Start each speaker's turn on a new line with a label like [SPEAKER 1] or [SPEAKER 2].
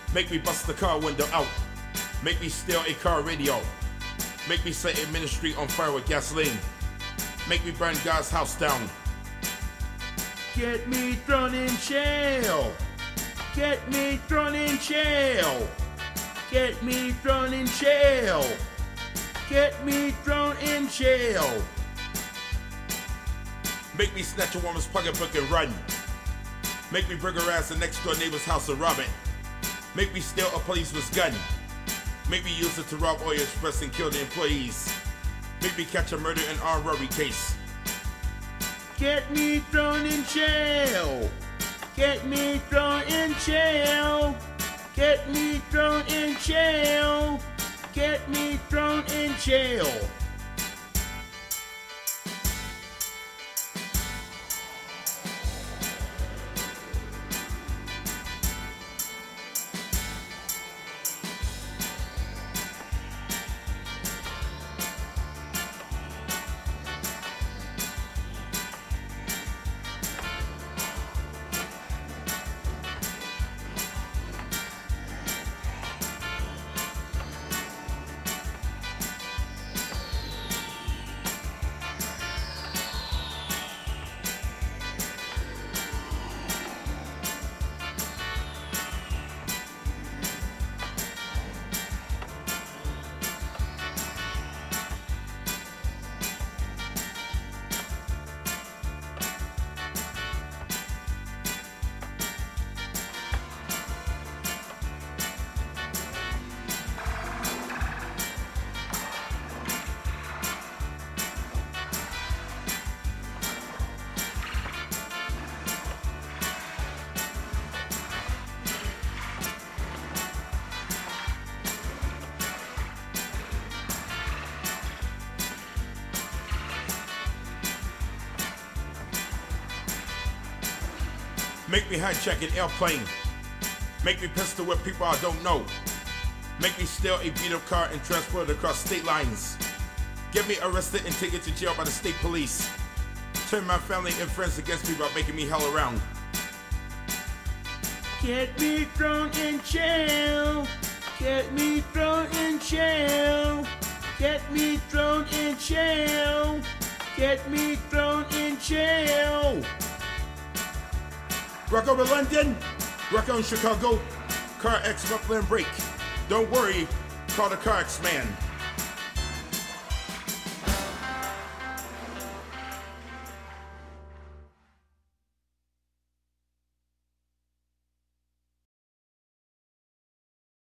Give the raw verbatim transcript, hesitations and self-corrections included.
[SPEAKER 1] Make me bust the car window out. Make me steal a car radio. Make me set a ministry on fire with gasoline. Make me burn God's house down. Get me thrown in jail. Get me thrown in jail. Get me thrown in jail. Get me thrown in jail. Make me snatch a woman's pocketbook and run. Make me bring her ass to next door neighbor's house and rob it. Make me steal a policeman's gun. Make me use it to rob Orient Express and kill the employees. Make me catch a murder and armed robbery case. Get me thrown in jail. Get me thrown in jail. Get me thrown in jail. Get me thrown in jail. Make me hijack an airplane. Make me pistol whip people I don't know. Make me steal a beat up car and transport it across state lines. Get me arrested and taken to jail by the state police. Turn my family and friends against me by making me hell around. Get me thrown in jail. Get me thrown in jail. Get me thrown in jail. Get me thrown in jail. Rock over London, rock on Chicago, Car X muffler and brake. Don't worry, call the Car X man.